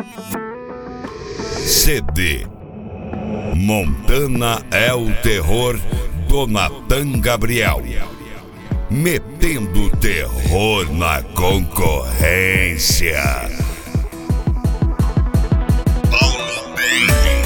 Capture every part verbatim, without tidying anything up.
C D Montana é o terror do Natan Gabriel, metendo terror na concorrência. Paulo Baby.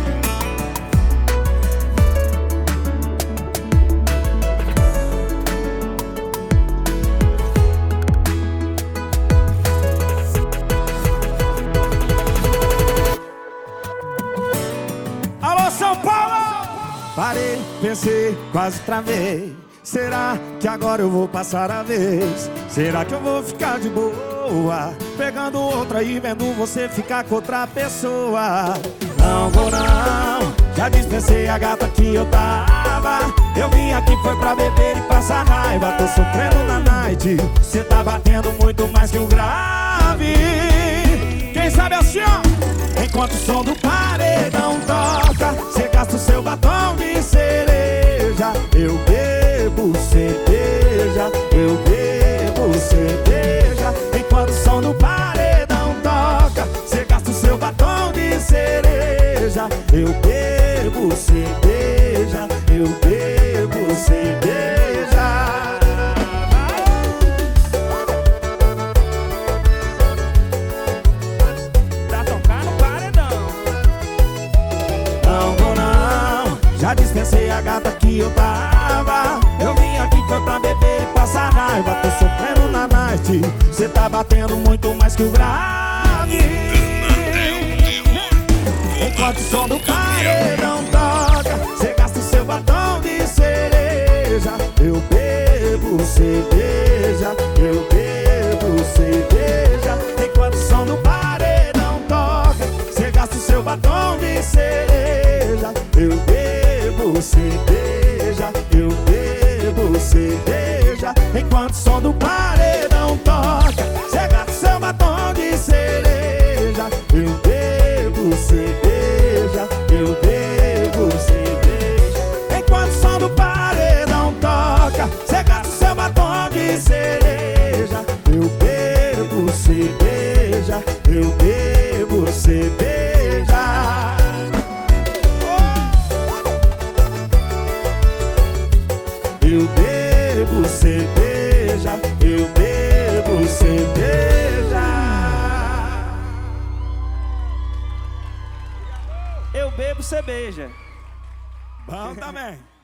Alô, São Paulo! Parei, pensei, quase travei. Será que agora eu vou passar a vez? Será que eu vou ficar de boa, pegando outra e vendo você ficar com outra pessoa? Não vou não, já dispensei a gata que eu tava. Eu vim aqui foi pra beber e passar raiva. Tô sofrendo na night, cê tá batendo muito mais que o grave. Quem sabe assim, ó, enquanto o som do paredão toca, cê gasta o seu batom de cereja. Eu bebo cerveja, eu bebo cerveja. Enquanto o som do paredão toca, cê gasta o seu batom de cereja. Eu bebo cerveja, eu bebo cerveja. Pra tocar no paredão. Não vou não, já dispensei a gata que eu tava. Eu vim aqui foi pra beber e passar raiva. Tô sofrendo na night, cê tá batendo muito mais que o grave. Enquanto o som do paredão toca, cê gasta o seu batom de cereja. Eu bebo cerveja, eu bebo cerveja. Enquanto o som do paredão toca, cê gasta o seu batom de cereja. Eu bebo cerveja, eu bebo cerveja. Enquanto o som do paredão toca, cê gasta o seu batom de cereja. Eu bebo cerveja, eu bebo cerveja. Enquanto o som do paredão toca, cê gasta o seu batom de cereja. Eu bebo cerveja, eu bebo cerveja. Eu bebo cerveja, eu bebo cerveja. Eu bebo cerveja. Bom também.